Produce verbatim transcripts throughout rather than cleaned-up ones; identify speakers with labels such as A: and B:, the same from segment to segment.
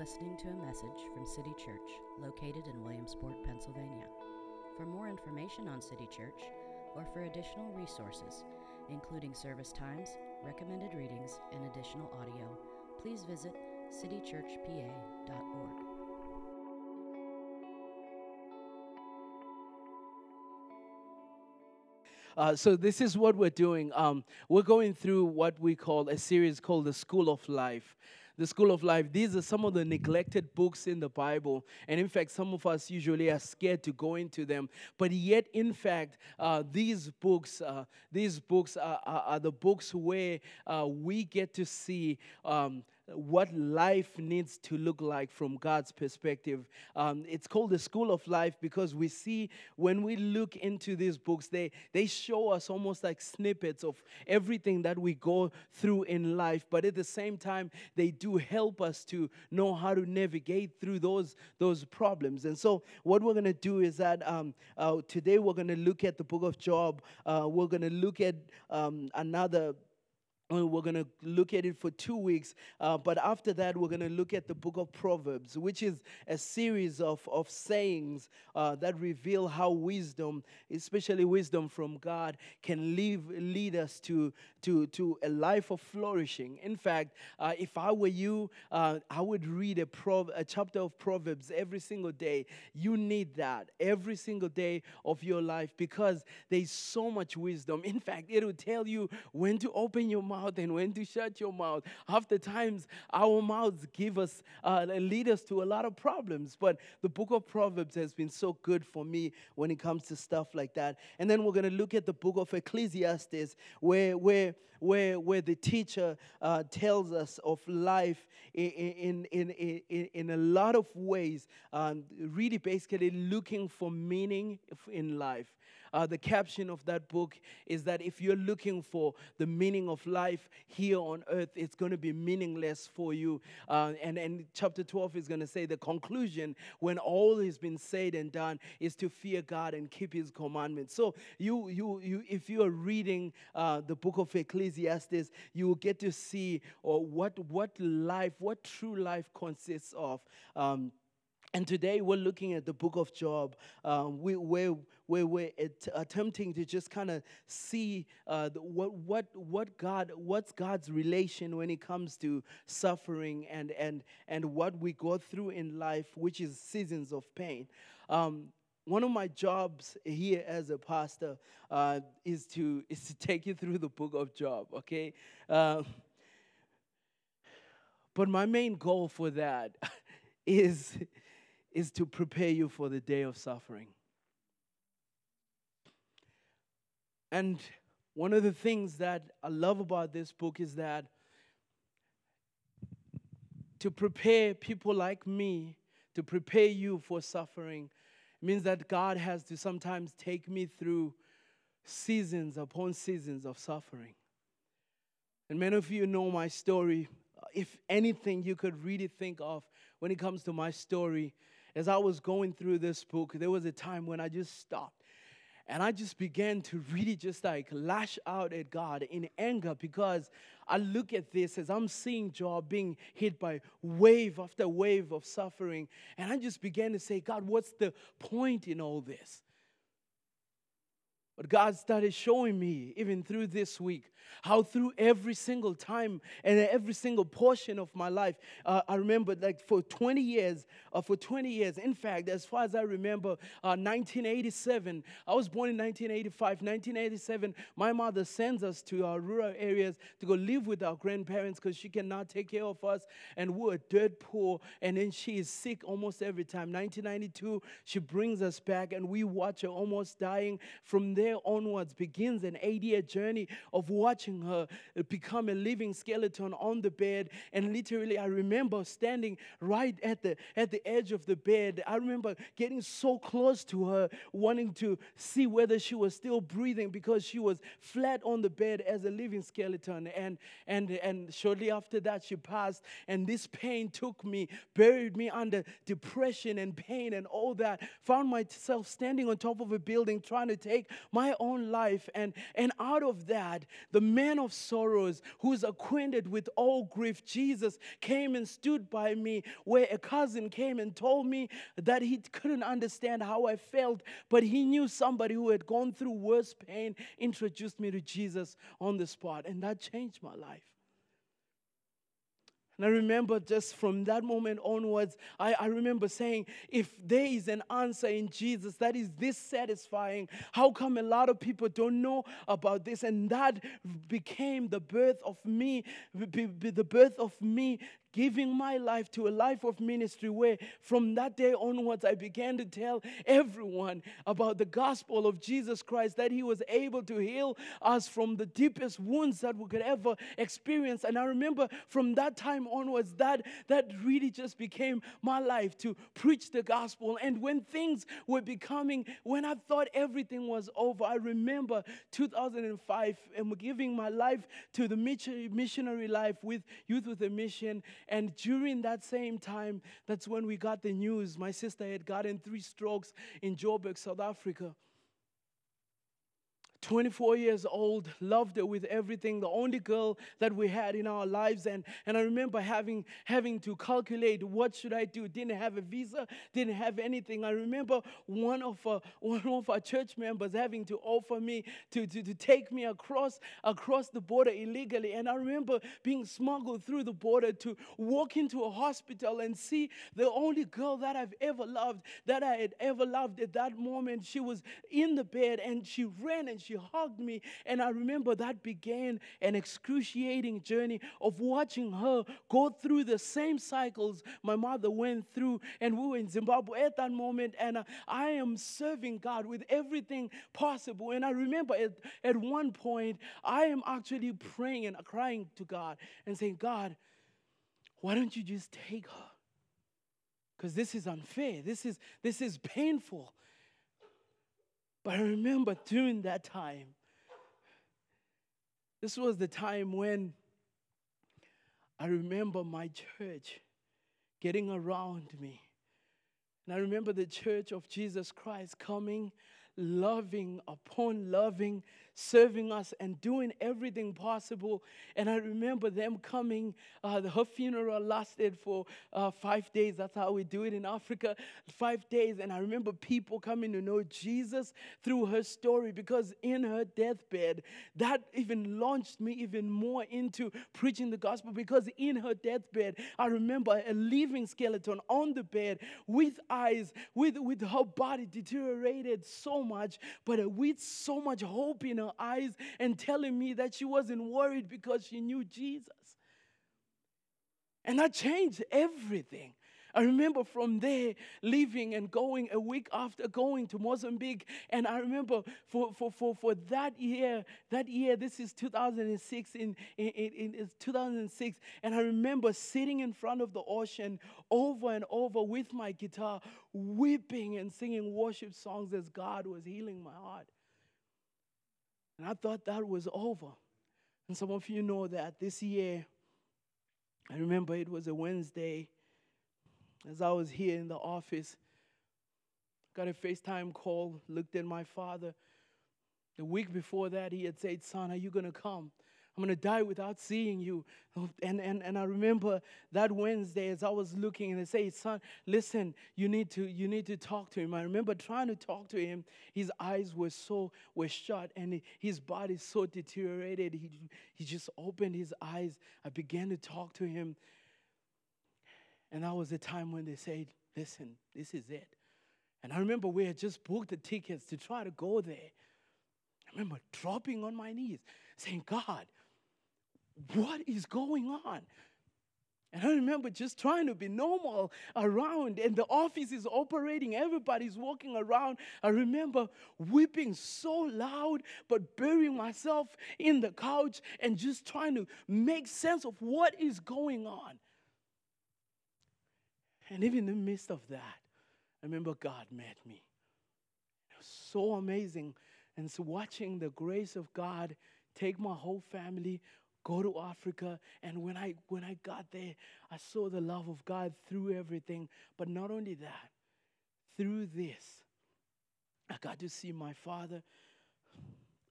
A: listening to a message from City Church, located in Williamsport, Pennsylvania. For more information on City Church, or for additional resources, including service times, recommended readings, and additional audio, please visit city church p a dot org.
B: Uh, so this is what we're doing. Um, we're going through what we call a series called The School of Life. The School of Life. These are some of the neglected books in the Bible. And in fact, some of us usually are scared to go into them. But yet, in fact, uh, these books, uh, these books are, are, are the books where uh, we get to see um, what life needs to look like from God's perspective. Um, it's called the School of Life because we see when we look into these books, they, they show us almost like snippets of everything that we go through in life. But at the same time, they do help us to know how to navigate through those, those problems. And so what we're going to do is that um, uh, today we're going to look at the book of Job. Uh, we're going to look at um, another Well, We're going to look at it for two weeks, uh, but after that, we're going to look at the book of Proverbs, which is a series of, of sayings uh, that reveal how wisdom, especially wisdom from God, can leave, lead us to, to, to a life of flourishing. In fact, uh, if I were you, uh, I would read a, Prov- a chapter of Proverbs every single day. You need that every single day of your life because there's so much wisdom. In fact, it will tell you when to open your mouth and when to shut your mouth. Half the times, our mouths give us, uh, lead us to a lot of problems. But the book of Proverbs has been so good for me when it comes to stuff like that. And then we're going to look at the book of Ecclesiastes, where where where where the teacher uh, tells us of life in in in in, in a lot of ways. Um, really, basically looking for meaning in life. Uh, the caption of that book is that if you're looking for the meaning of life here on earth, it's going to be meaningless for you. Uh, and, and chapter twelve is going to say the conclusion, when all has been said and done, is to fear God and keep His commandments. So you, you, you, if you are reading uh, the book of Ecclesiastes, you will get to see or what, what life, what true life consists of. Um, And today we're looking at the book of Job, um, we, where, where we're at, attempting to just kind of see uh, the, what what what God what's God's relation when it comes to suffering and and and what we go through in life, which is seasons of pain. Um, one of my jobs here as a pastor uh, is to is to take you through the book of Job. Okay, uh, but my main goal for that is. is to prepare you for the day of suffering. And one of the things that I love about this book is that to prepare people like me, to prepare you for suffering, means that God has to sometimes take me through seasons upon seasons of suffering. And many of you know my story. If anything you could really think of when it comes to my story, as I was going through this book, there was a time when I just stopped. And I just began to really just like lash out at God in anger because I look at this as I'm seeing Job being hit by wave after wave of suffering. And I just began to say, God, what's the point in all this? But God started showing me, even through this week, how through every single time and every single portion of my life, uh, I remember like for twenty years, uh, for twenty years, in fact, as far as I remember, uh, nineteen eighty-seven, I was born in nineteen eighty-five, nineteen eighty-seven, my mother sends us to our rural areas to go live with our grandparents because she cannot take care of us, and we were dirt poor, and then she is sick almost every time. nineteen ninety-two, she brings us back, and we watch her almost dying. From there onwards begins an eight-year journey of watching her become a living skeleton on the bed. And literally, I remember standing right at the at the edge of the bed. I remember getting so close to her, wanting to see whether she was still breathing because she was flat on the bed as a living skeleton. And and and shortly after that, she passed. And this pain took me, buried me under depression and pain and all that. Found myself standing on top of a building trying to take my own life. And, and out of that, the man of sorrows, who is acquainted with all grief, Jesus, came and stood by me, where a cousin came and told me that he couldn't understand how I felt, but he knew somebody who had gone through worse pain, introduced me to Jesus on the spot. And that changed my life. And I remember just from that moment onwards, I, I remember saying, if there is an answer in Jesus that is this satisfying, how come a lot of people don't know about this? And that became the birth of me, be, be the birth of me giving my life to a life of ministry, where from that day onwards I began to tell everyone about the gospel of Jesus Christ, that he was able to heal us from the deepest wounds that we could ever experience. And I remember from that time onwards, that, that really just became my life, to preach the gospel. And when things were becoming, when I thought everything was over, I remember two thousand five and giving my life to the missionary life with Youth with a Mission. And during that same time, that's when we got the news. My sister had gotten three strokes in Joburg, South Africa. twenty-four years old, loved her with everything, the only girl that we had in our lives. And, and I remember having, having to calculate, what should I do? Didn't have a visa, didn't have anything. I remember one of, uh, one of our church members having to offer me to, to, to take me across, across the border illegally. And I remember being smuggled through the border to walk into a hospital and see the only girl that I've ever loved, that I had ever loved at that moment. She was in the bed and she ran and she hugged me. And I remember that began an excruciating journey of watching her go through the same cycles my mother went through. And we were in Zimbabwe at that moment, and uh, I am serving God with everything possible. And I remember at, at one point, I am actually praying and crying to God and saying, God, why don't you just take her? Because this is unfair. This is, this is painful. But I remember during that time, this was the time when I remember my church getting around me. And I remember the Church of Jesus Christ coming, loving upon loving, serving us and doing everything possible. And I remember them coming. Uh, the, her funeral lasted for uh, five days. That's how we do it in Africa, five days. And I remember people coming to know Jesus through her story, because in her deathbed, that even launched me even more into preaching the gospel. Because in her deathbed, I remember a living skeleton on the bed with eyes, with, with her body deteriorated so much, but with so much hope in her eyes, and telling me that she wasn't worried because she knew Jesus. And that changed everything. I remember from there leaving and going a week after, going to Mozambique. And I remember for, for, for, for that year, that year, this is two thousand six, in, in, in, in two thousand six, and I remember sitting in front of the ocean over and over with my guitar, weeping and singing worship songs as God was healing my heart. And I thought that was over. And some of you know that this year, I remember it was a Wednesday, as I was here in the office, got a FaceTime call, looked at my father. The week before that, he had said, son, are you going to come? I'm going to die without seeing you. And, and, and I remember that Wednesday as I was looking, and they say, son, listen, you need to you need to talk to him. I remember trying to talk to him. His eyes were so were shut, and his body so deteriorated. He, he just opened his eyes. I began to talk to him. And that was the time when they said, listen, this is it. And I remember we had just booked the tickets to try to go there. I remember dropping on my knees, saying, God, what is going on? And I remember just trying to be normal around, and the office is operating, everybody's walking around. I remember weeping so loud, but burying myself in the couch and just trying to make sense of what is going on. And even in the midst of that, I remember God met me. It was so amazing. And so watching the grace of God take my whole family, go to Africa. And when I when I got there, I saw the love of God through everything. But not only that, through this, I got to see my father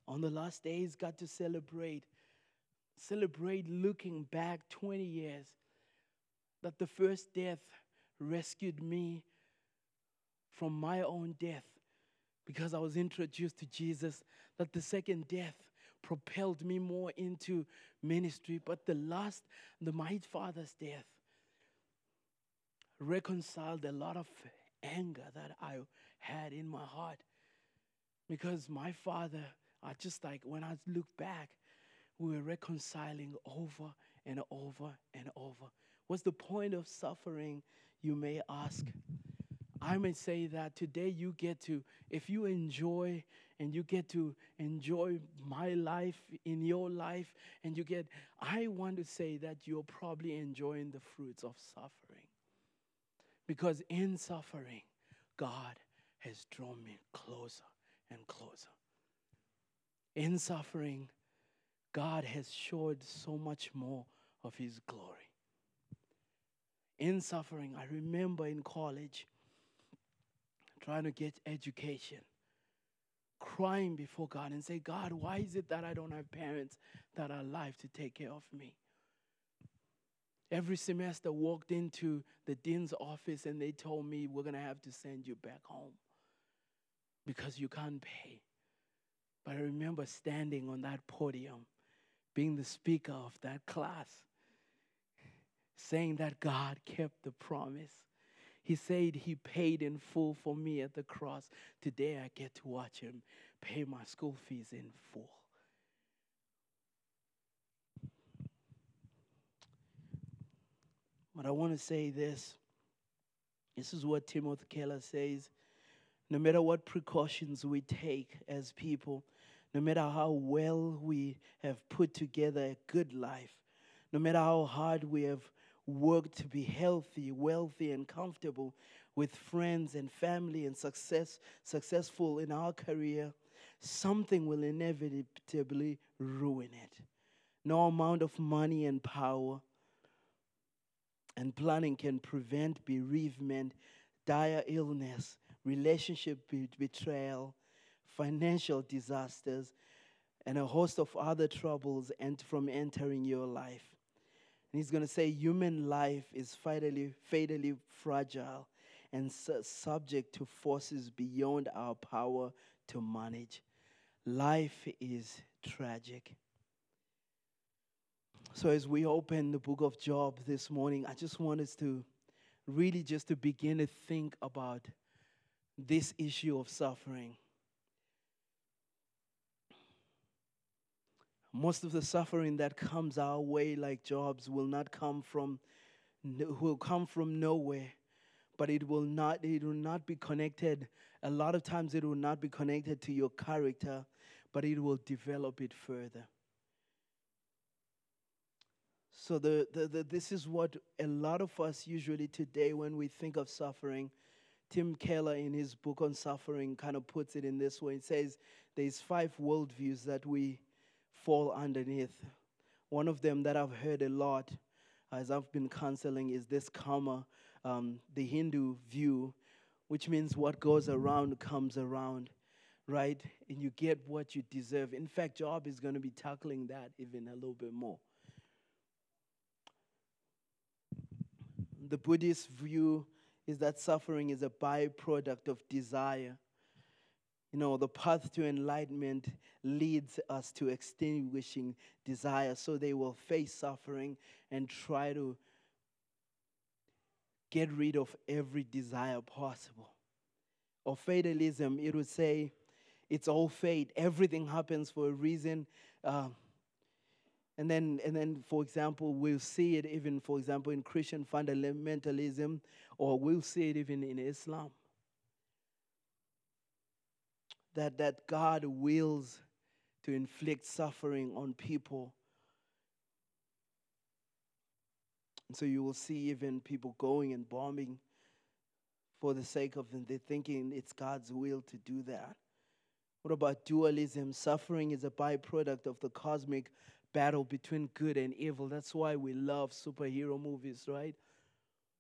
B: On the last days, got to celebrate, celebrate looking back twenty years, that the first death rescued me from my own death because I was introduced to Jesus, that the second death propelled me more into ministry, but the last, the my father's death reconciled a lot of anger that I had in my heart, because my father, I just like, when I look back, we were reconciling over and over and over. What's the point of suffering, you may ask? I may say that today you get to, if you enjoy and you get to enjoy my life in your life, and you get, I want to say that you're probably enjoying the fruits of suffering. Because in suffering, God has drawn me closer and closer. In suffering, God has showed so much more of His glory. In suffering, I remember in college, trying to get education, crying before God and say, God, why is it that I don't have parents that are alive to take care of me? Every semester, walked into the dean's office and they told me, we're going to have to send you back home because you can't pay. But I remember standing on that podium, being the speaker of that class, saying that God kept the promise. He said He paid in full for me at the cross. Today I get to watch Him pay my school fees in full. But I want to say this. This is what Timothy Keller says. No matter what precautions we take as people, no matter how well we have put together a good life, no matter how hard we have worked to be healthy, wealthy, and comfortable with friends and family and success, successful in our career, something will inevitably ruin it. No amount of money and power and planning can prevent bereavement, dire illness, relationship be- betrayal, financial disasters, and a host of other troubles and from entering your life. And he's going to say human life is fatally, fatally fragile and su- subject to forces beyond our power to manage. Life is tragic. So as we open the book of Job this morning, I just want us to really just to begin to think about this issue of suffering. Most of the suffering that comes our way, like Job's, will not come from will come from nowhere, but it will not it will not be connected. A lot of times it will not be connected to your character, but it will develop it further. So the, the, the this is what a lot of us usually today, when we think of suffering, Tim Keller in his book on suffering kind of puts it in this way. It says there's five worldviews that we fall underneath. One of them that I've heard a lot as I've been counseling is this karma, um, the Hindu view, which means what goes around comes around, right? And you get what you deserve. In fact, Job is going to be tackling that even a little bit more. The Buddhist view is that suffering is a byproduct of desire. You know, the path to enlightenment leads us to extinguishing desire. So they will face suffering and try to get rid of every desire possible. Or fatalism, it would say it's all fate. Everything happens for a reason. Uh, and then, and then, for example, we'll see it even, for example, in Christian fundamentalism, or we'll see it even in Islam. That, that God wills to inflict suffering on people. And so you will see even people going and bombing for the sake of them. They're thinking it's God's will to do that. What about dualism? Suffering is a byproduct of the cosmic battle between good and evil. That's why we love superhero movies, right?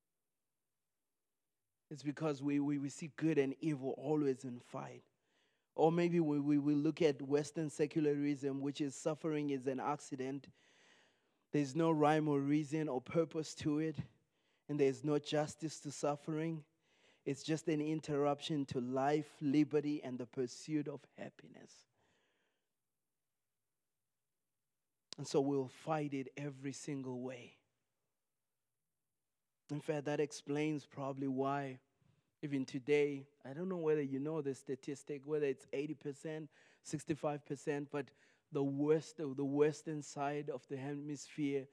B: It's because we, we, we see good and evil always in fight. Or maybe we, we, we look at Western secularism, which is suffering is an accident. There's no rhyme or reason or purpose to it, and there's no justice to suffering. It's just an interruption to life, liberty, and the pursuit of happiness. And so we'll fight it every single way. In fact, that explains probably why even today, I don't know whether you know the statistic, whether it's eighty percent, sixty-five percent, but the west, the western side of the hemisphere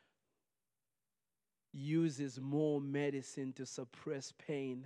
B: uses more medicine to suppress pain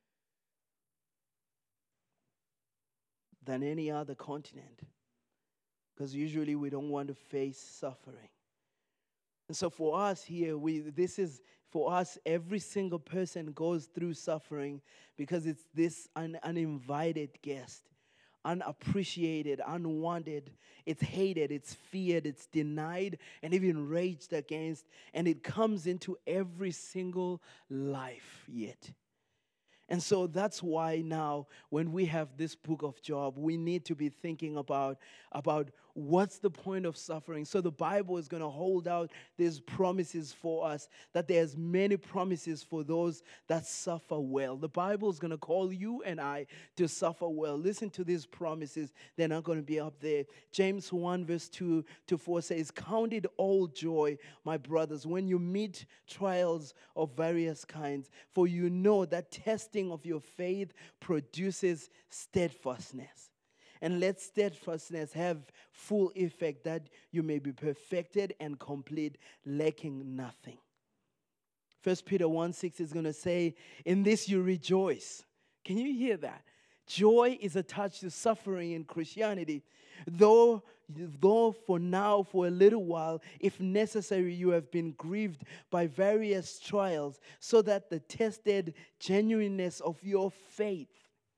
B: than any other continent. Because usually we don't want to face suffering. And so for us here, we this is, for us, every single person goes through suffering because it's this un, uninvited guest, unappreciated, unwanted. It's hated, it's feared, it's denied, and even raged against. And it comes into every single life yet. And so that's why now, when we have this book of Job, we need to be thinking about, about what's the point of suffering. So the Bible is going to hold out these promises for us, that there's many promises for those that suffer well. The Bible is going to call you and I to suffer well. Listen to these promises. They're not going to be up there. James one verse two to four says, "Count it all joy, my brothers, when you meet trials of various kinds, for you know that testing of your faith produces steadfastness. And let steadfastness have full effect, that you may be perfected and complete, lacking nothing." First Peter one six is going to say, "In this you rejoice." Can you hear that? Joy is attached to suffering in Christianity. Though, though for now, for a little while, if necessary, you have been grieved by various trials, so that the tested genuineness of your faith,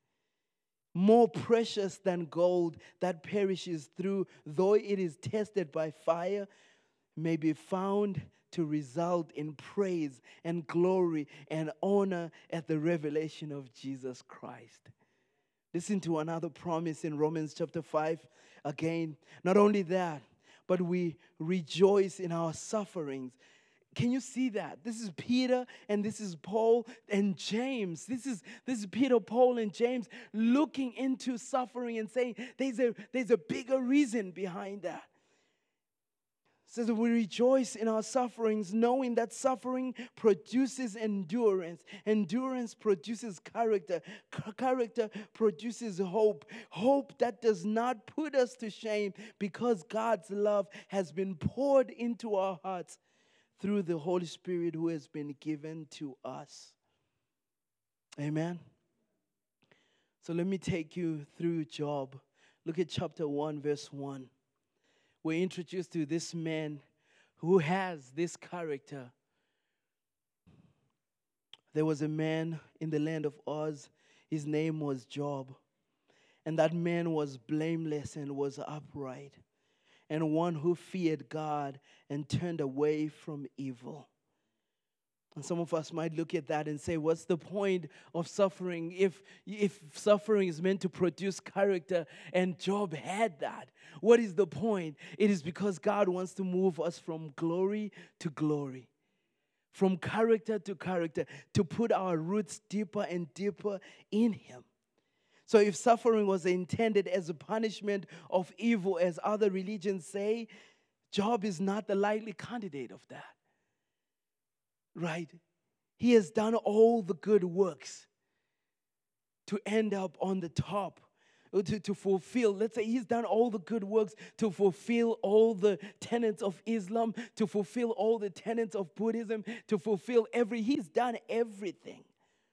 B: more precious than gold that perishes through, though it is tested by fire, may be found to result in praise and glory and honor at the revelation of Jesus Christ. Listen to another promise in Romans chapter five. Again, not only that, but we rejoice in our sufferings. Can you see that? This is Peter and this is Paul and James. This is this is Peter, Paul, and James looking into suffering and saying there's a there's a bigger reason behind that. It says we rejoice in our sufferings, knowing that suffering produces endurance. Endurance produces character. C- character produces hope. Hope that does not put us to shame, because God's love has been poured into our hearts through the Holy Spirit who has been given to us. Amen. So let me take you through Job. Look at chapter one, verse one. We're introduced to this man who has this character. There was a man in the land of Uz. His name was Job. And that man was blameless and was upright, and one who feared God and turned away from evil. And some of us might look at that and say, what's the point of suffering if, if suffering is meant to produce character and Job had that? What is the point? It is because God wants to move us from glory to glory, from character to character, to put our roots deeper and deeper in Him. So if suffering was intended as a punishment of evil, as other religions say, Job is not the likely candidate of that. Right? He has done all the good works to end up on the top, to, to fulfill. Let's say he's done all the good works to fulfill all the tenets of Islam, to fulfill all the tenets of Buddhism, to fulfill every, he's done everything.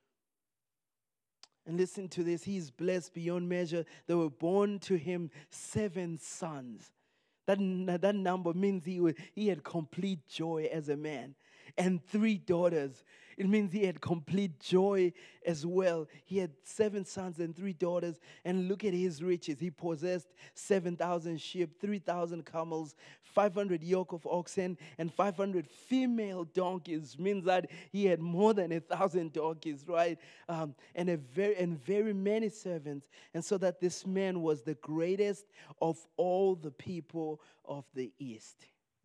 B: And listen to this, he's blessed beyond measure. There were born to him seven sons. That, that number means he, would, he had complete joy as a man. And three daughters. It means he had complete joy as well. He had seven sons and three daughters. And look at his riches. He possessed seven thousand sheep, three thousand camels, five hundred yoke of oxen, and five hundred female donkeys. Means that he had more than a thousand donkeys, right? Um, and, a very, and very many servants. And so that this man was the greatest of all the people of the East.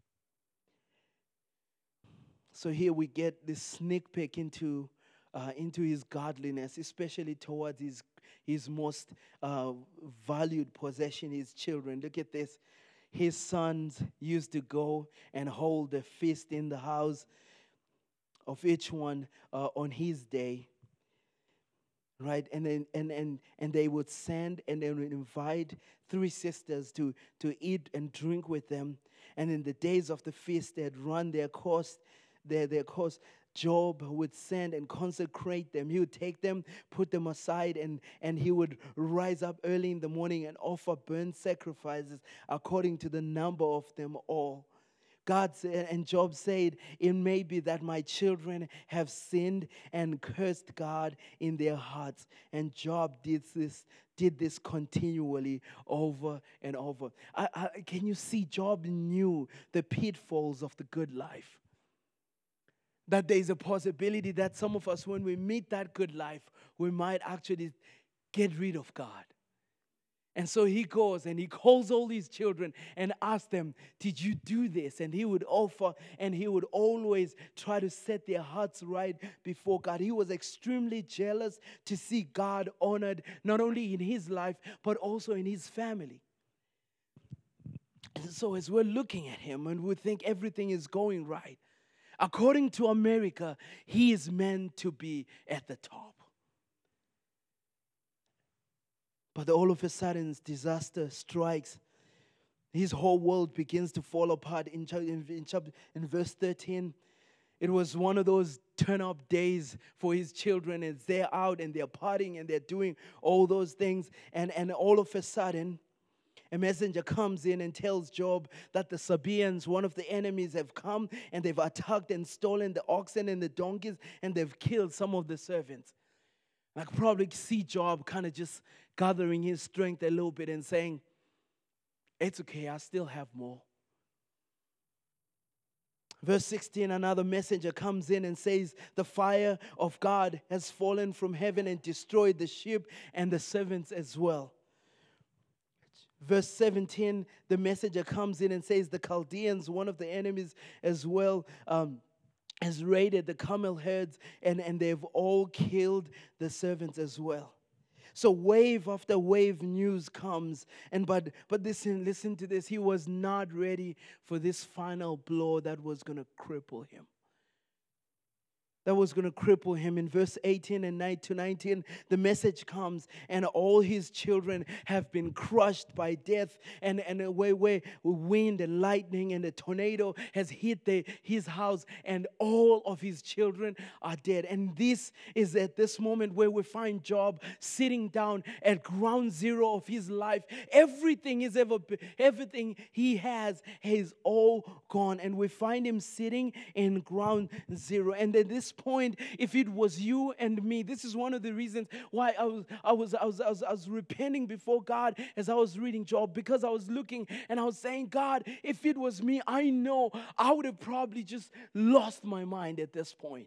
B: So here we get this sneak peek into uh, into his godliness, especially towards his his most uh, valued possession, his children. Look at this. His sons used to go and hold a feast in the house of each one uh, on his day. Right, and then and, and and they would send and they would invite three sisters to to eat and drink with them. And in the days of the feast, they had run their course. Their, their course, Job would send and consecrate them. He would take them, put them aside, and, and he would rise up early in the morning and offer burnt sacrifices according to the number of them all. God said, and Job said, it may be that my children have sinned and cursed God in their hearts. And Job did this, did this continually over and over. I, I, can you see? Job knew the pitfalls of the good life. That there is a possibility that some of us, when we meet that good life, we might actually get rid of God. And so he goes and he calls all these children and asks them, did you do this? And he would offer and he would always try to set their hearts right before God. He was extremely jealous to see God honored not only in his life, but also in his family. And so as we're looking at him and we think everything is going right, according to America, he is meant to be at the top. But all of a sudden, disaster strikes. His whole world begins to fall apart. In, in, in, in verse thirteen, it was one of those turn-up days for his children. As they're out and they're partying and they're doing all those things. And, and all of a sudden, a messenger comes in and tells Job that the Sabaeans, one of the enemies, have come and they've attacked and stolen the oxen and the donkeys and they've killed some of the servants. I could probably see Job kind of just gathering his strength a little bit and saying, it's okay, I still have more. Verse sixteen, another messenger comes in and says, the fire of God has fallen from heaven and destroyed the sheep and the servants as well. Verse seventeen, the messenger comes in and says, the Chaldeans, one of the enemies as well, um, has raided the camel herds and, and they've all killed the servants as well. So wave after wave news comes. And but but listen, listen to this. He was not ready for this final blow that was going to cripple him. That was going to cripple him. In verse eighteen and nine to nineteen, the message comes, and all his children have been crushed by death, and, and away where wind and lightning and a tornado has hit the, his house, and all of his children are dead. And this is at this moment where we find Job sitting down at ground zero of his life. Everything is ever, everything he has is all gone, and we find him sitting in ground zero. And at this point, if it was you and me, this is one of the reasons why I was I was I was I was, I was repenting before God as I was reading Job, because I was looking and I was saying, God, if it was me, I know I would have probably just lost my mind at this point.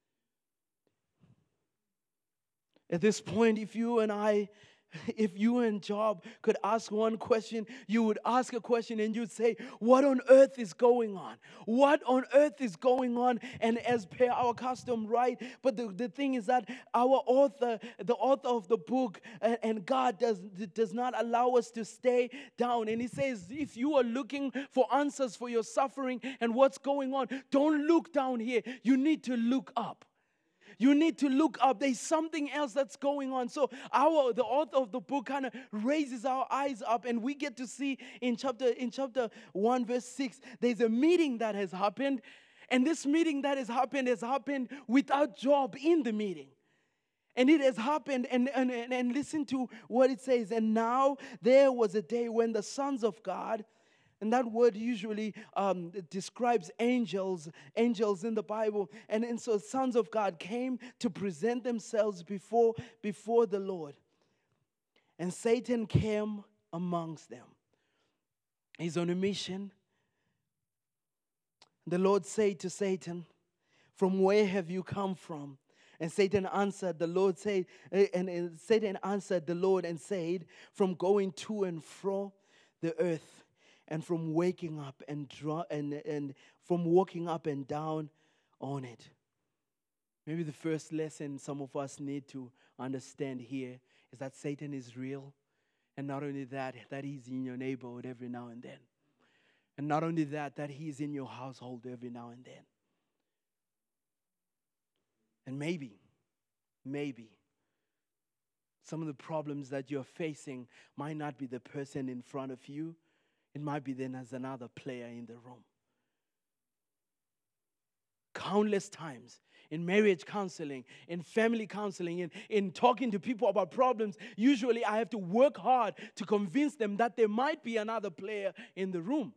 B: At this point, if you and I If you and Job could ask one question, you would ask a question and you'd say, what on earth is going on? What on earth is going on? And as per our custom, right? But the, the thing is that our author, the author of the book, and, and God does, does not allow us to stay down. And he says, if you are looking for answers for your suffering and what's going on, don't look down here. You need to look up. You need to look up. There's something else that's going on. So our the author of the book kind of raises our eyes up, and we get to see in chapter in chapter one, verse six, there's a meeting that has happened. And this meeting that has happened has happened without Job in the meeting. And it has happened, and, and, and, and listen to what it says. And now there was a day when the sons of God, And that word usually um, describes angels, angels in the Bible. And, and so sons of God came to present themselves before, before the Lord. And Satan came amongst them. He's on a mission. The Lord said to Satan, "From where have you come from?" And Satan answered the Lord, said, and, and Satan answered the Lord and said, "From going to and fro the earth, and from waking up and draw and, and from walking up and down on it." Maybe the first lesson some of us need to understand here is that Satan is real. And not only that, that he's in your neighborhood every now and then. And not only that, that he's in your household every now and then. And maybe, maybe, some of the problems that you're facing might not be the person in front of you. It might be then as another player in the room. Countless times in marriage counseling, in family counseling, in, in talking to people about problems, usually I have to work hard to convince them that there might be another player in the room.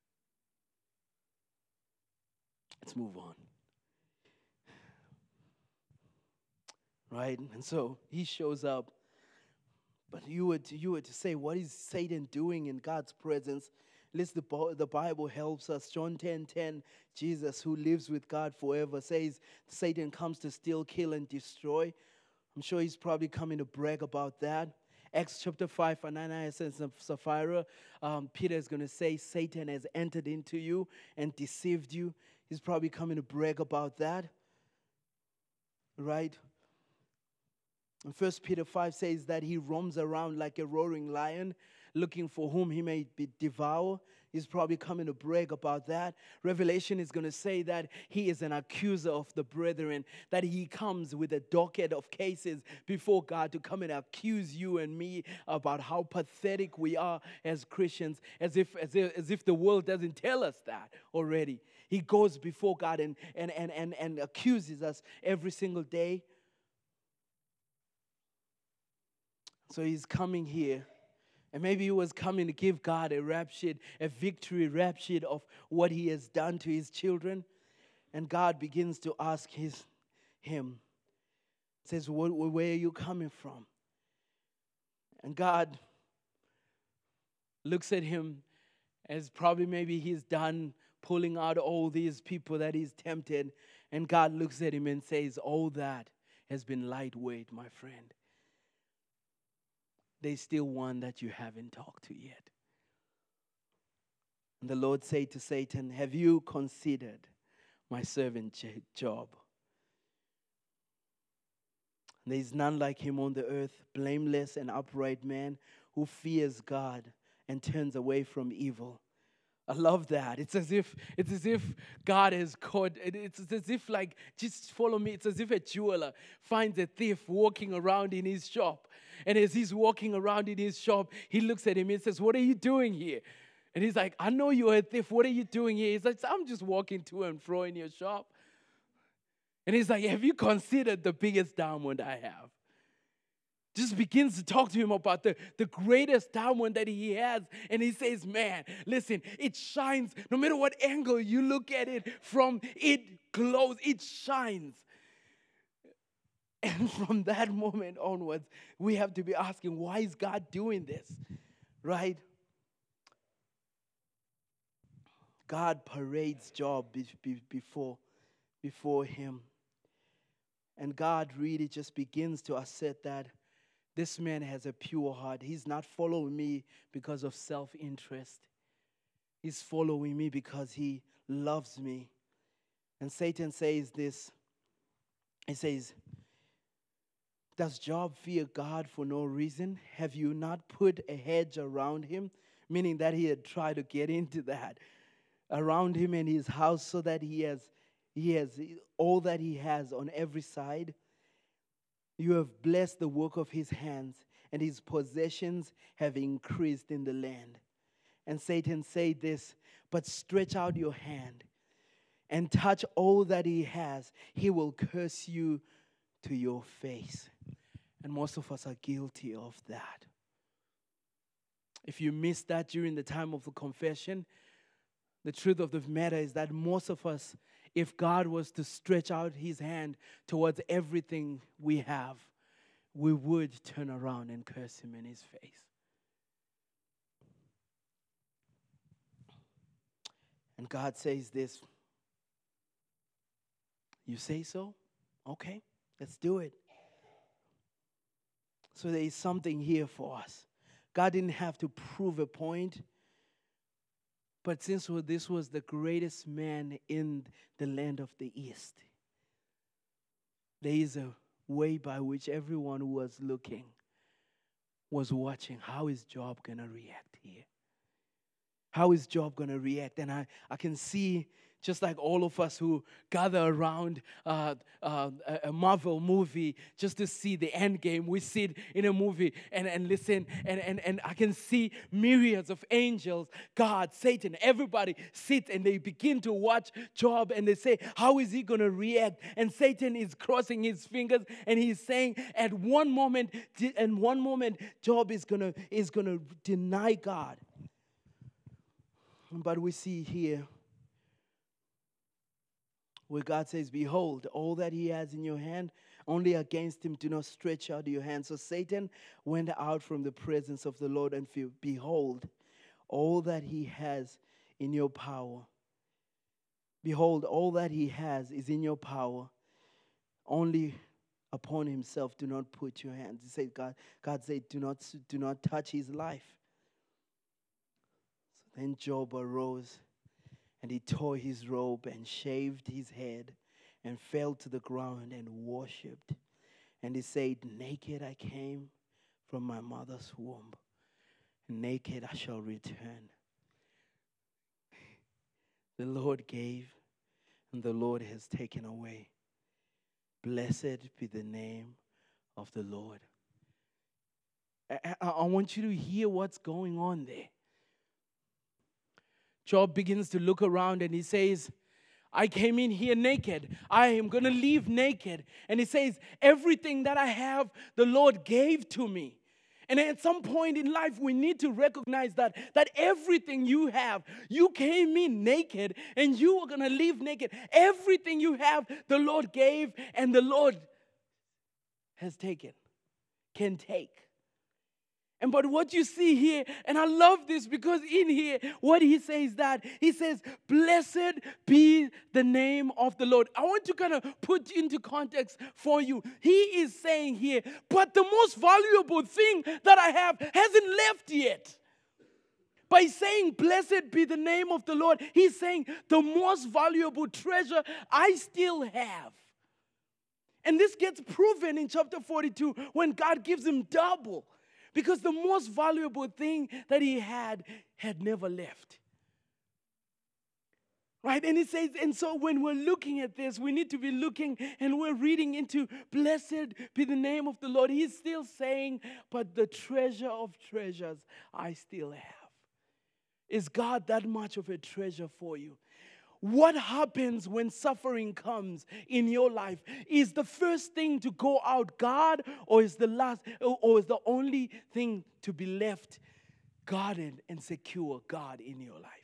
B: Let's move on. Right? And so he shows up. But you were to, you were to say, what is Satan doing in God's presence? Listen, the, the Bible helps us. John ten ten, Jesus, who lives with God forever, says Satan comes to steal, kill, and destroy. I'm sure he's probably coming to brag about that. Acts chapter five, Ananias and Sapphira, um, Peter is going to say, Satan has entered into you and deceived you. He's probably coming to brag about that. Right? And First Peter five says that he roams around like a roaring lion, looking for whom he may be devour. He's probably coming to brag about that. Revelation is going to say that he is an accuser of the brethren, that he comes with a docket of cases before God to come and accuse you and me about how pathetic we are as Christians, as if, as if, as if the world doesn't tell us that already. He goes before God and, and, and, and, and accuses us every single day. So he's coming here. And maybe he was coming to give God a rap sheet, a victory rap sheet of what he has done to his children. And God begins to ask his, him, says, where are you coming from? And God looks at him as probably maybe he's done pulling out all these people that he's tempted. And God looks at him and says, all that has been lightweight, my friend. There's still one that you haven't talked to yet. And the Lord said to Satan, have you considered my servant Job? There is none like him on the earth, blameless and upright man who fears God and turns away from evil. I love that. It's as if it's as if God has caught. It's as if like, just follow me. It's as if a jeweler finds a thief walking around in his shop. And as he's walking around in his shop, he looks at him and says, what are you doing here? And he's like, I know you're a thief. What are you doing here? He's like, I'm just walking to and fro in your shop. And he's like, have you considered the biggest diamond I have? Just begins to talk to him about the, the greatest diamond that he has. And he says, man, listen, it shines. No matter what angle you look at it from, it glows, it shines. And from that moment onwards, we have to be asking, why is God doing this? Right? God parades Job be, be, before, before him. And God really just begins to assert that this man has a pure heart. He's not following me because of self-interest. He's following me because he loves me. And Satan says this. He says, does Job fear God for no reason? Have you not put a hedge around him? Meaning that he had tried to get into that. Around him and his house so that he has, he has all that he has on every side. You have blessed the work of his hands, and his possessions have increased in the land. And Satan said this, but stretch out your hand and touch all that he has. He will curse you to your face. And most of us are guilty of that. If you missed that during the time of the confession, the truth of the matter is that most of us, if God was to stretch out his hand towards everything we have, we would turn around and curse him in his face. And God says this. You say so? Okay, let's do it. So there is something here for us. God didn't have to prove a point. But since this was the greatest man in the land of the East, there is a way by which everyone who was looking was watching. How is Job going to react here? How is Job going to react? And I, I can see, just like all of us who gather around uh, uh, a Marvel movie just to see the end game. We sit in a movie and, and listen, and, and, and I can see myriads of angels, God, Satan, everybody sit and they begin to watch Job and they say, how is he going to react? And Satan is crossing his fingers and he's saying, at one moment, in one moment, Job is going to is going to deny God. But we see here where God says, behold, all that he has in your hand, only against him do not stretch out your hand. So Satan went out from the presence of the Lord and said, behold, all that he has in your power. Behold, all that he has is in your power. Only upon himself do not put your hands. He said, God, God said, do not, do not touch his life. So then Job arose. And he tore his robe and shaved his head and fell to the ground and worshipped. And he said, naked I came from my mother's womb, and naked I shall return. The Lord gave, and the Lord has taken away. Blessed be the name of the Lord. I, I, I want you to hear what's going on there. Job begins to look around and he says, I came in here naked. I am going to leave naked. And he says, everything that I have, the Lord gave to me. And at some point in life, we need to recognize that, that everything you have, you came in naked and you are going to leave naked. Everything you have, the Lord gave and the Lord has taken, can take. And but what you see here, and I love this because in here, what he says that, he says, blessed be the name of the Lord. I want to kind of put into context for you. He is saying here, but the most valuable thing that I have hasn't left yet. By saying, blessed be the name of the Lord, he's saying, the most valuable treasure I still have. And this gets proven in chapter forty-two when God gives him double. Because the most valuable thing that he had had never left. Right? And he says, and so when we're looking at this, we need to be looking and we're reading into blessed be the name of the Lord. He's still saying, but the treasure of treasures I still have. Is God that much of a treasure for you? What happens when suffering comes in your life? Is the first thing to go out God, or is the last, or is the only thing to be left guarded and secure God in your life?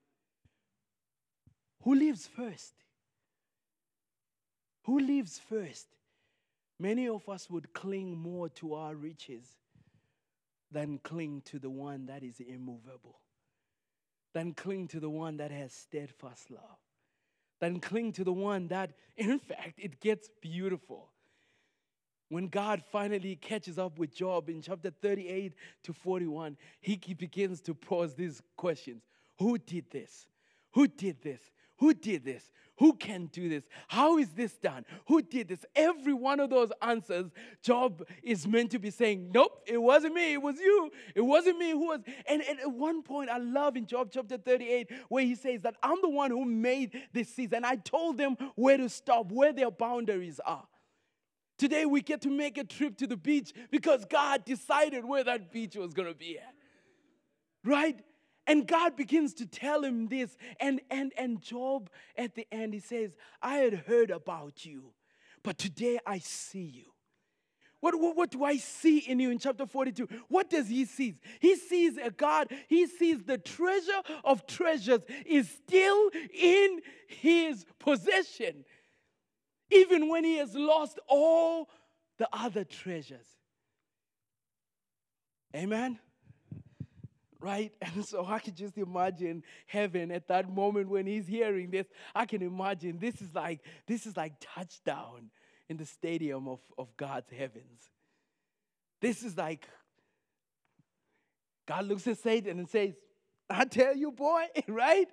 B: Who lives first? Who lives first? Many of us would cling more to our riches than cling to the one that is immovable. Than cling to the one that has steadfast love. Than cling to the one that, in fact, it gets beautiful. When God finally catches up with Job in chapter thirty-eight to forty-one, he begins to pose these questions. Who did this? Who did this? Who did this? Who can do this? How is this done? Who did this? Every one of those answers, Job is meant to be saying, nope, it wasn't me, it was you. It wasn't me who was. And, and at one point, I love in Job chapter thirty-eight, where he says that I'm the one who made this season. I told them where to stop, where their boundaries are. Today, we get to make a trip to the beach because God decided where that beach was going to be at. Right? And God begins to tell him this. And, and, and Job, at the end, he says, I had heard about you, but today I see you. What, what, what do I see in you in chapter forty-two? What does he see? He sees a God, he sees the treasure of treasures is still in his possession, even when he has lost all the other treasures. Amen? Right? And so I can just imagine heaven at that moment when he's hearing this. I can imagine this is like, this is like touchdown in the stadium of, of God's heavens. This is like, God looks at Satan and says, I tell you, boy, right?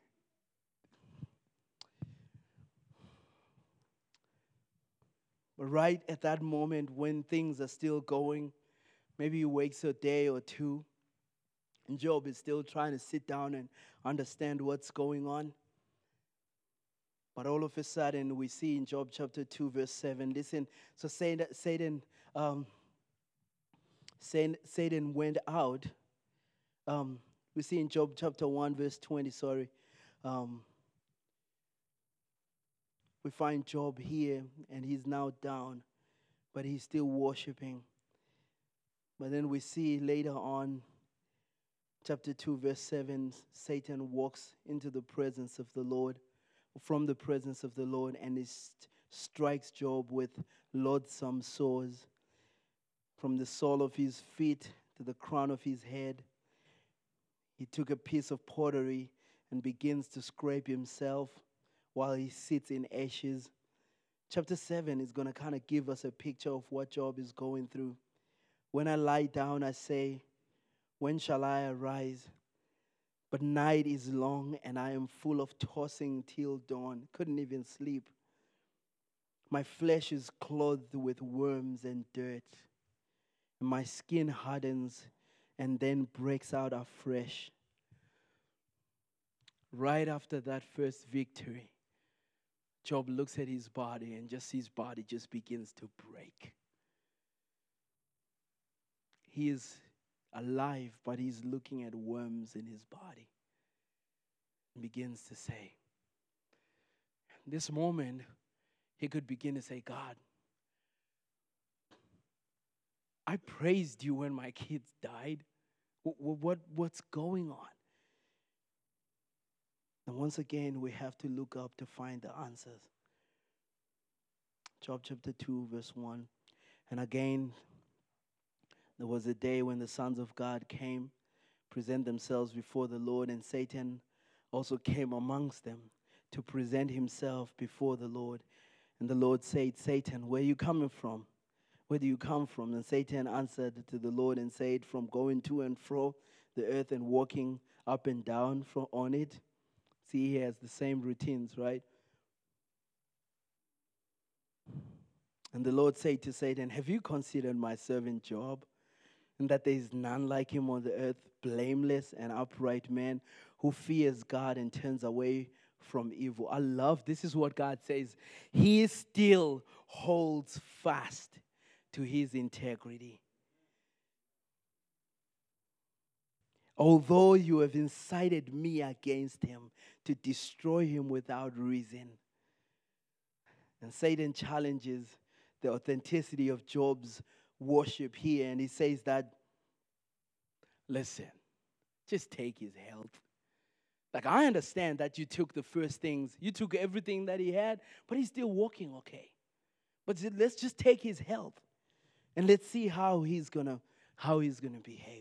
B: But right at that moment when things are still going, maybe he wakes a day or two, and Job is still trying to sit down and understand what's going on. But all of a sudden, we see in Job chapter two, verse seven, listen, so Satan, Satan, um, Satan went out. Um, we see in Job chapter one, verse twenty, sorry. Um, we find Job here, and he's now down, but he's still worshiping. But then we see later on, chapter two, verse seven, Satan walks into the presence of the Lord, from the presence of the Lord, and he st- strikes Job with loathsome sores from the sole of his feet to the crown of his head. He took a piece of pottery and begins to scrape himself while he sits in ashes. Chapter seven is going to kind of give us a picture of what Job is going through. When I lie down, I say, when shall I arise? But night is long, and I am full of tossing till dawn. Couldn't even sleep. My flesh is clothed with worms and dirt. And my skin hardens and then breaks out afresh. Right after that first victory, Job looks at his body, and just his body just begins to break. He is alive, but he's looking at worms in his body and begins to say, this moment, he could begin to say, God, I praised you when my kids died. What, what, what's going on? And once again, we have to look up to find the answers. Job chapter two, verse one. And again, there was a day when the sons of God came, present themselves before the Lord, and Satan also came amongst them to present himself before the Lord. And the Lord said, Satan, where are you coming from? Where do you come from? And Satan answered to the Lord and said, from going to and fro the earth and walking up and down from on it. See, he has the same routines, right? And the Lord said to Satan, have you considered my servant Job? And that there is none like him on the earth, blameless and upright man who fears God and turns away from evil. I love, this is what God says. He still holds fast to his integrity. Although you have incited me against him to destroy him without reason. And Satan challenges the authenticity of Job's worship here, and he says that, listen, just take his health. Like, I understand that you took the first things, you took everything that he had, but he's still walking okay. But let's just take his health, and let's see how he's gonna how he's gonna behave.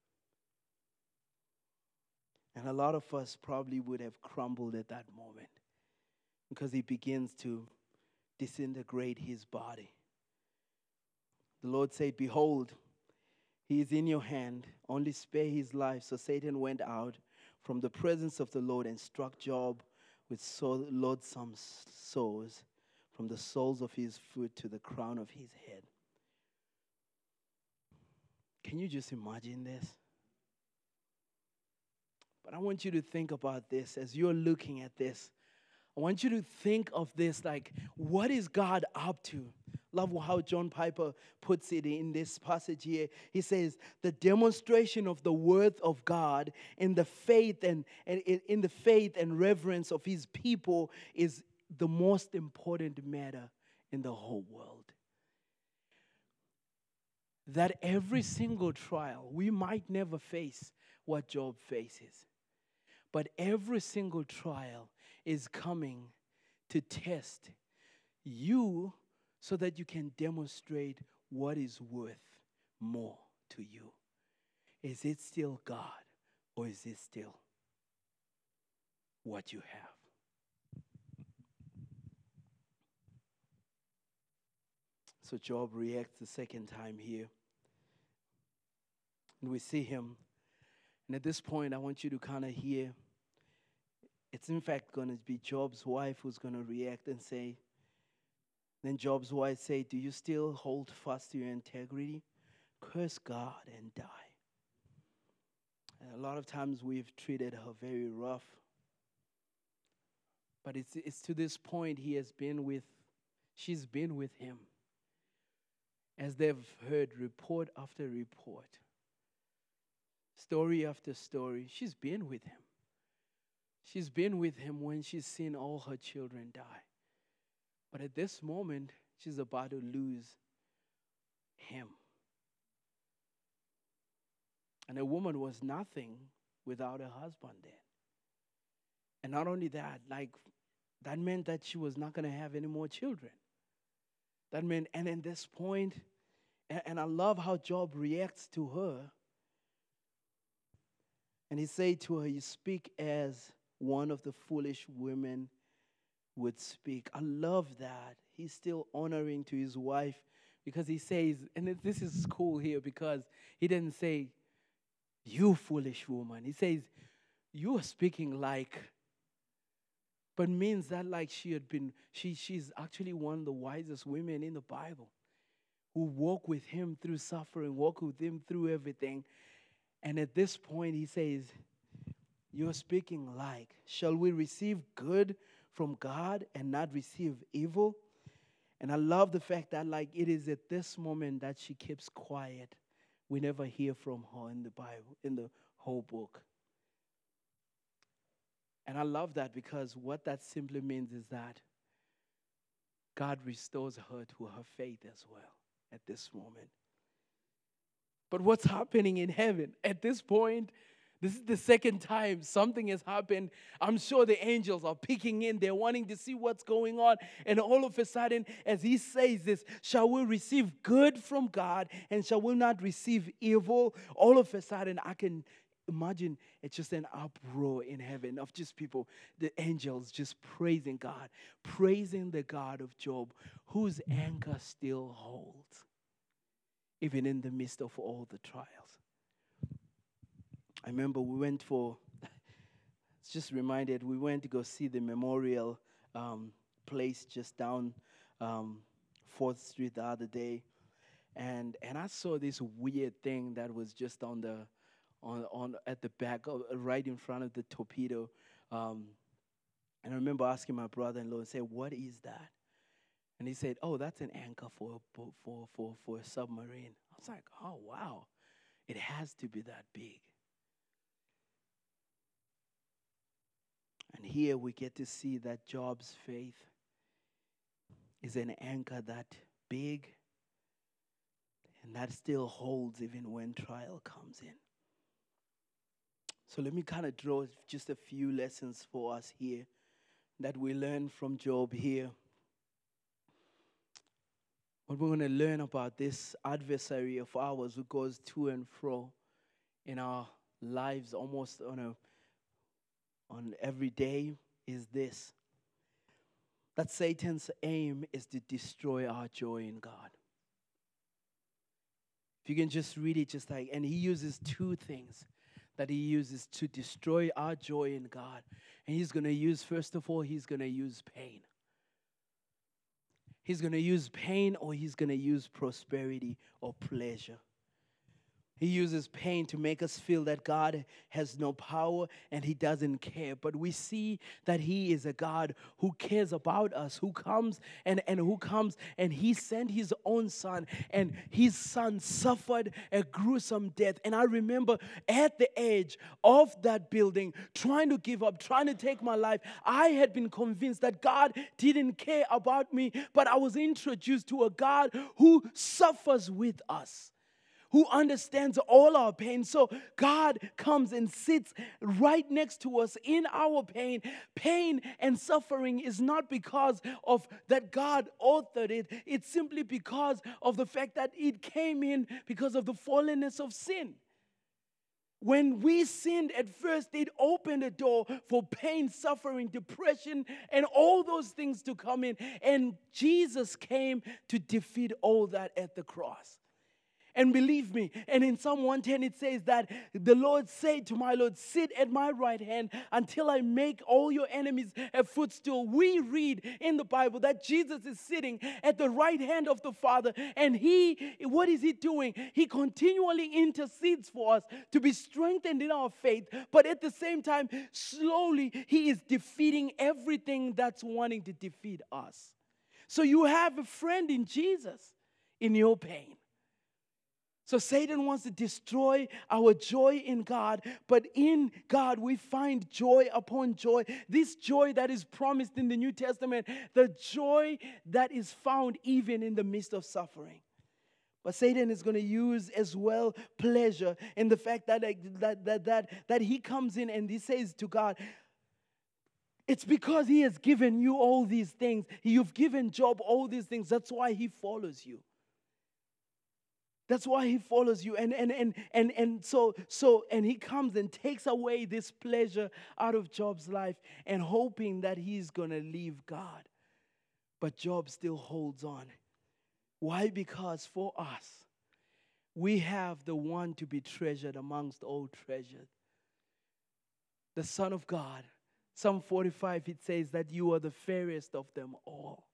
B: And a lot of us probably would have crumbled at that moment because he begins to disintegrate his body. The Lord said, behold, he is in your hand. Only spare his life. So Satan went out from the presence of the Lord and struck Job with so loathsome sores from the soles of his foot to the crown of his head. Can you just imagine this? But I want you to think about this as you're looking at this. I want you to think of this like, what is God up to? Love how John Piper puts it in this passage here. He says, the demonstration of the worth of God in the faith and, and in the faith and reverence of his people is the most important matter in the whole world. that every single trial, we might never face what Job faces, but every single trial is coming to test you so that you can demonstrate what is worth more to you. Is it still God, or is it still what you have? So Job reacts the second time here. And we see him. And at this point, I want you to kind of hear. It's in fact going to be Job's wife who's going to react and say, then Job's wife say, do you still hold fast to your integrity? Curse God and die. And a lot of times we've treated her very rough. But it's, it's to this point he has been with, she's been with him. As they've heard report after report, story after story, she's been with him. She's been with him when she's seen all her children die. But at this moment, she's about to lose him. And a woman was nothing without her husband then. And not only that, like, that meant that she was not going to have any more children. That meant, and at this point, and, and I love how Job reacts to her. And he said to her, you speak as one of the foolish women would speak. I love that. He's still honoring to his wife because he says, and this is cool here because he didn't say, you foolish woman. He says, you are speaking like, but means that like she had been, she, she's actually one of the wisest women in the Bible who walk with him through suffering, walk with him through everything. And at this point, he says, you're speaking like, shall we receive good from God and not receive evil? And I love the fact that like it is at this moment that she keeps quiet. We never hear from her in the Bible, in the whole book. And I love that because what that simply means is that God restores her to her faith as well at this moment. But what's happening in heaven at this point? This is the second time something has happened. I'm sure the angels are peeking in. They're wanting to see what's going on. And all of a sudden, as he says this, shall we receive good from God and shall we not receive evil? All of a sudden, I can imagine it's just an uproar in heaven of just people, the angels just praising God, praising the God of Job, whose anchor still holds, even in the midst of all the trials. I remember we went for, it's just reminded, we went to go see the memorial um, place just down um, fourth Street the other day. And and I saw this weird thing that was just on the, on on at the back, of, right in front of the torpedo. Um, and I remember asking my brother-in-law and said, what is that? And he said, oh, that's an anchor for a, for, for, for a submarine. I was like, oh, wow. It has to be that big. And here we get to see that Job's faith is an anchor that big and that still holds even when trial comes in. So let me kind of draw just a few lessons for us here that we learn from Job here. What we're going to learn about this adversary of ours who goes to and fro in our lives almost on a on every day is this: that Satan's aim is to destroy our joy in God. If you can just read it just like, and he uses two things that he uses to destroy our joy in God. And he's going to use, first of all, he's going to use pain. He's going to use pain, or he's going to use prosperity or pleasure. He uses pain to make us feel that God has no power and he doesn't care. But we see that he is a God who cares about us, who comes and, and who comes and he sent his own son, and his son suffered a gruesome death. And I remember at the edge of that building, trying to give up, trying to take my life. I had been convinced that God didn't care about me, but I was introduced to a God who suffers with us. who understands all our pain. So God comes and sits right next to us in our pain. Pain and suffering is not because of that God authored it. It's simply because of the fact that it came in because of the fallenness of sin. When we sinned at first, it opened a door for pain, suffering, depression, and all those things to come in. And Jesus came to defeat all that at the cross. And believe me, and in Psalm one ten it says that the Lord said to my Lord, sit at my right hand until I make all your enemies a footstool. We read in the Bible that Jesus is sitting at the right hand of the Father, and he, what is he doing? He continually intercedes for us to be strengthened in our faith, but at the same time, slowly he is defeating everything that's wanting to defeat us. So you have a friend in Jesus in your pain. So Satan wants to destroy our joy in God, but in God we find joy upon joy. This joy that is promised in the New Testament, the joy that is found even in the midst of suffering. But Satan is going to use as well pleasure in the fact that, that, that, that, that he comes in and he says to God, it's because he has given you all these things. You've given Job all these things. That's why he follows you. That's why he follows you. And and and and and so so and he comes and takes away this pleasure out of Job's life and hoping that he's going to leave God. But Job still holds on. Why? Because for us, we have the one to be treasured amongst all treasures. The Son of God. Psalm forty-five, it says that you are the fairest of them all.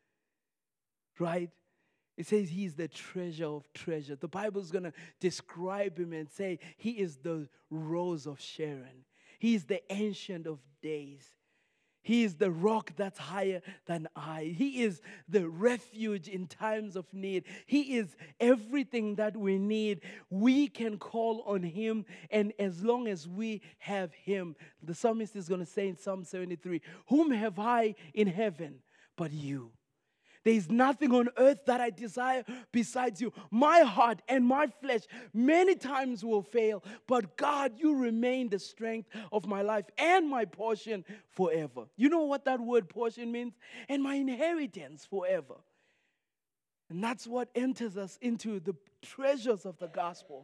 B: Right? It says he is the treasure of treasure. The Bible is going to describe him and say he is the rose of Sharon. He is the ancient of days. He is the rock that's higher than I. He is the refuge in times of need. He is everything that we need. We can call on him, and as long as we have him, the psalmist is going to say in Psalm seventy-three, whom have I in heaven but you? There is nothing on earth that I desire besides you. My heart and my flesh many times will fail, but God, you remain the strength of my life and my portion forever. You know what that word portion means? And my inheritance forever. And that's what enters us into the treasures of the gospel,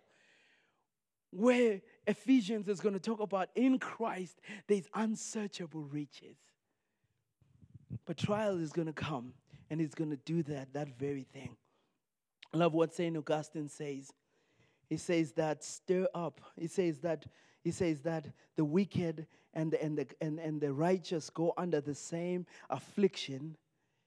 B: where Ephesians is going to talk about in Christ, there's unsearchable riches. But trial is going to come. And he's going to do that, that very thing. I love what Saint Augustine says. He says that stir up. He says that he says that the wicked and the, and the and, and the righteous go under the same affliction.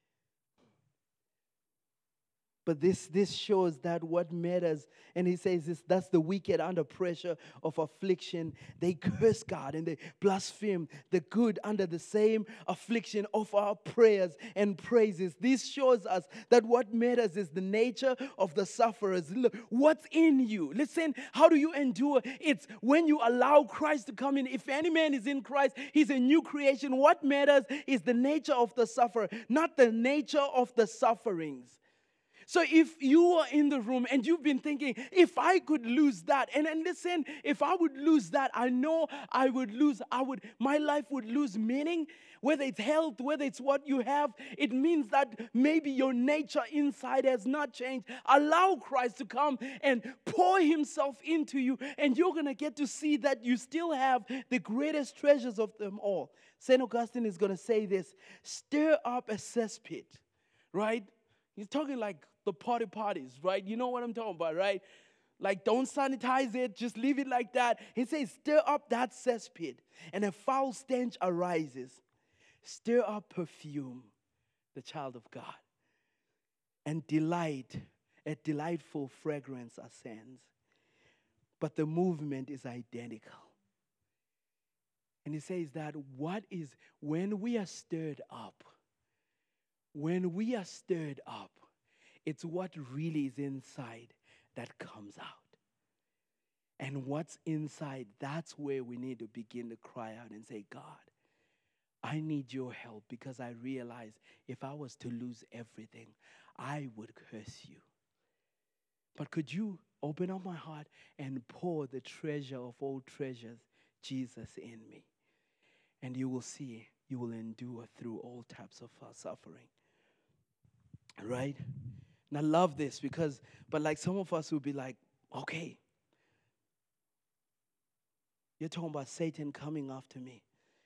B: But this, this shows that what matters, and he says this, that's the wicked under pressure of affliction. They curse God and they blaspheme the good under the same affliction of our prayers and praises. This shows us that what matters is the nature of the sufferers. Look, what's in you? Listen, how do you endure? It's when you allow Christ to come in. If any man is in Christ, he's a new creation. What matters is the nature of the sufferer, not the nature of the sufferings. So if you are in the room and you've been thinking, if I could lose that, and, and listen, if I would lose that, I know I would lose, I would, my life would lose meaning, whether it's health, whether it's what you have, it means that maybe your nature inside has not changed. Allow Christ to come and pour himself into you, and you're going to get to see that you still have the greatest treasures of them all. Saint Augustine is going to say this, stir up a cesspit, right? He's talking like the party parties, right? You know what I'm talking about, right? Like, don't sanitize it, just leave it like that. He says, stir up that cesspit, and a foul stench arises. Stir up perfume, the child of God, and delight, a delightful fragrance ascends. But the movement is identical. And he says that what is, when we are stirred up, when we are stirred up, it's what really is inside that comes out. And what's inside, that's where we need to begin to cry out and say, God, I need your help, because I realize if I was to lose everything, I would curse you. But could you open up my heart and pour the treasure of all treasures, Jesus, in me. And you will see, you will endure through all types of uh, suffering. Right? And I love this because, but like some of us will be like, okay, you're talking about Satan coming after me.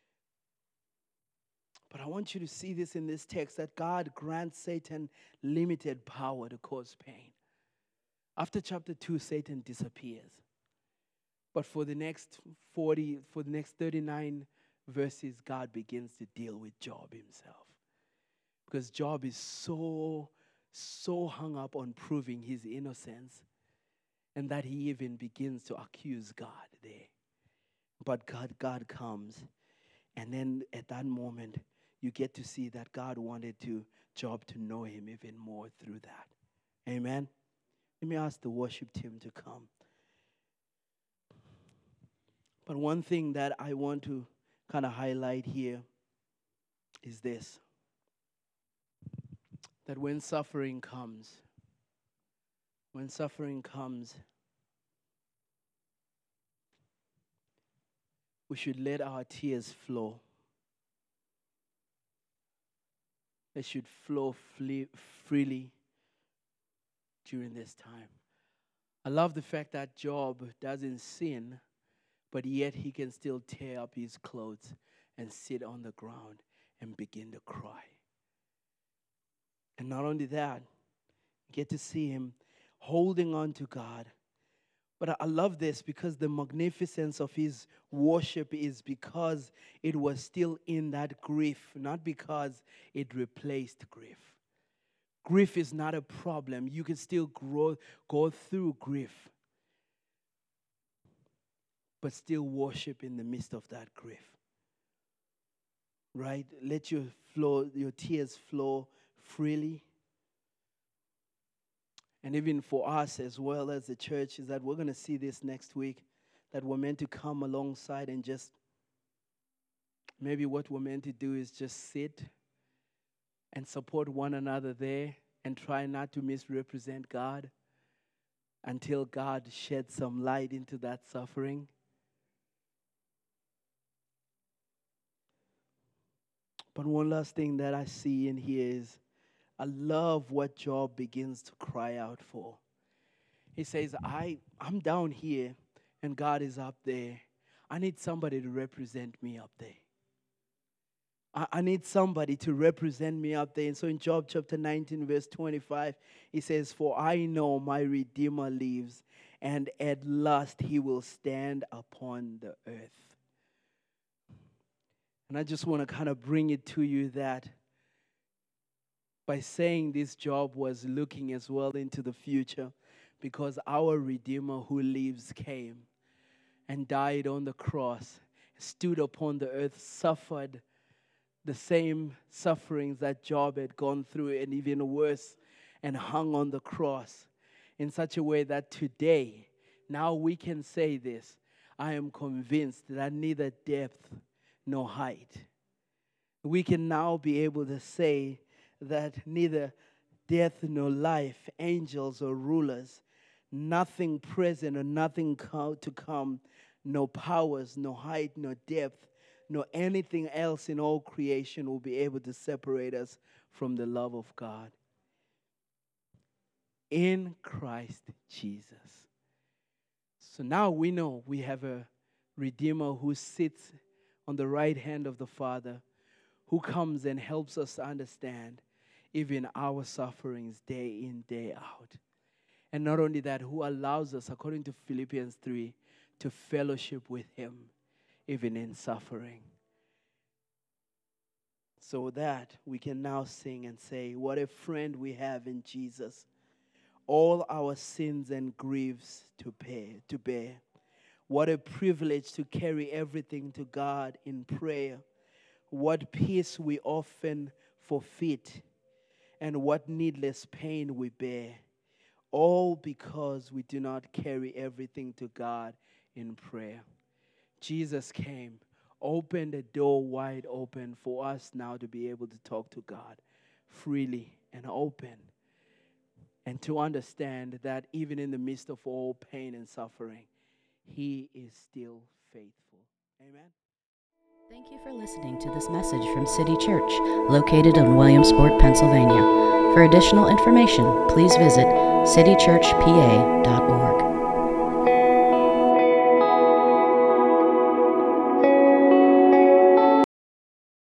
B: But I want you to see this in this text, that God grants Satan limited power to cause pain. After chapter two, Satan disappears. But for the next forty, for the next thirty-nine verses, God begins to deal with Job himself. Because Job is so, so hung up on proving his innocence, and that he even begins to accuse God there. But God, God comes, and then at that moment, you get to see that God wanted to Job to know him even more through that. Amen. Let me ask the worship team to come. But one thing that I want to kind of highlight here is this. That when suffering comes, when suffering comes, we should let our tears flow. They should flow fle- freely during this time. I love the fact that Job doesn't sin, but yet he can still tear up his clothes and sit on the ground and begin to cry. And not only that, get to see him holding on to God. But I love this because the magnificence of his worship is because it was still in that grief, not because it replaced grief. Grief is not a problem. You can still grow, go through grief, but still worship in the midst of that grief. Right? Let your flow, your tears flow freely. And even for us as well as the church, is that we're going to see this next week, that we're meant to come alongside and just, maybe what we're meant to do is just sit and support one another there and try not to misrepresent God until God sheds some light into that suffering. But one last thing that I see in here is, I love what Job begins to cry out for. He says, I, I'm down here and God is up there. I need somebody to represent me up there. I, I need somebody to represent me up there. And so in Job chapter nineteen, verse twenty-five, he says, for I know my Redeemer lives, and at last he will stand upon the earth. And I just want to kind of bring it to you that by saying this, Job was looking as well into the future, because our Redeemer who lives came and died on the cross, stood upon the earth, suffered the same sufferings that Job had gone through, and even worse, and hung on the cross in such a way that today, now we can say this, I am convinced that neither depth nor height. We can now be able to say that neither death nor life, angels or rulers, nothing present or nothing to come, no powers, no height, no depth, nor anything else in all creation will be able to separate us from the love of God in Christ Jesus. So now we know we have a Redeemer who sits on the right hand of the Father, who comes and helps us understand even our sufferings day in, day out. And not only that, who allows us, according to Philippians three, to fellowship with him, even in suffering. So that we can now sing and say, what a friend we have in Jesus. All our sins and griefs to pay, to bear. What a privilege to carry everything to God in prayer. What peace we often forfeit, and what needless pain we bear, all because we do not carry everything to God in prayer. Jesus came, opened the door wide open for us now to be able to talk to God freely and open. and to understand that even in the midst of all pain and suffering, He is still faithful. Amen.
A: Thank you for listening to this message from City Church, located in Williamsport, Pennsylvania. For additional information, please visit city church p a dot org.